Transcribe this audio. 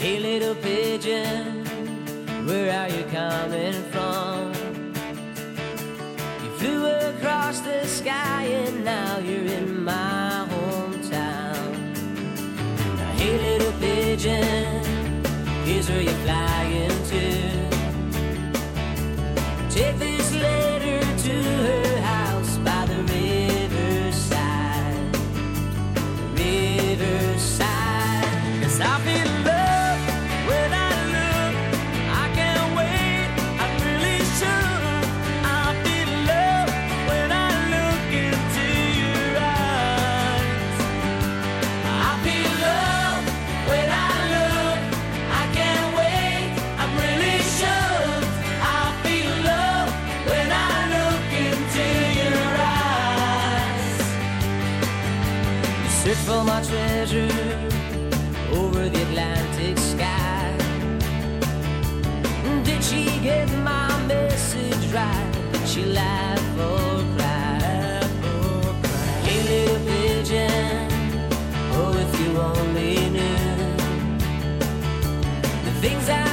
Hey little pigeon, where are you coming from? You flew across the sky and now you're in my hometown. Now, hey little pigeon, here's where you're flying to. Take this letter to her house by the riverside. The riverside. 'Cause I feel love when I look. I can't wait, I really should. I feel love when I look into your eyes. I feel love when I look. I can't wait, I really should. I feel love when I look into your eyes. You search for my treasure over the Atlantic sky. Did she get my message right? Did she laugh or cry? Hey little pigeon, oh if you only knew the things I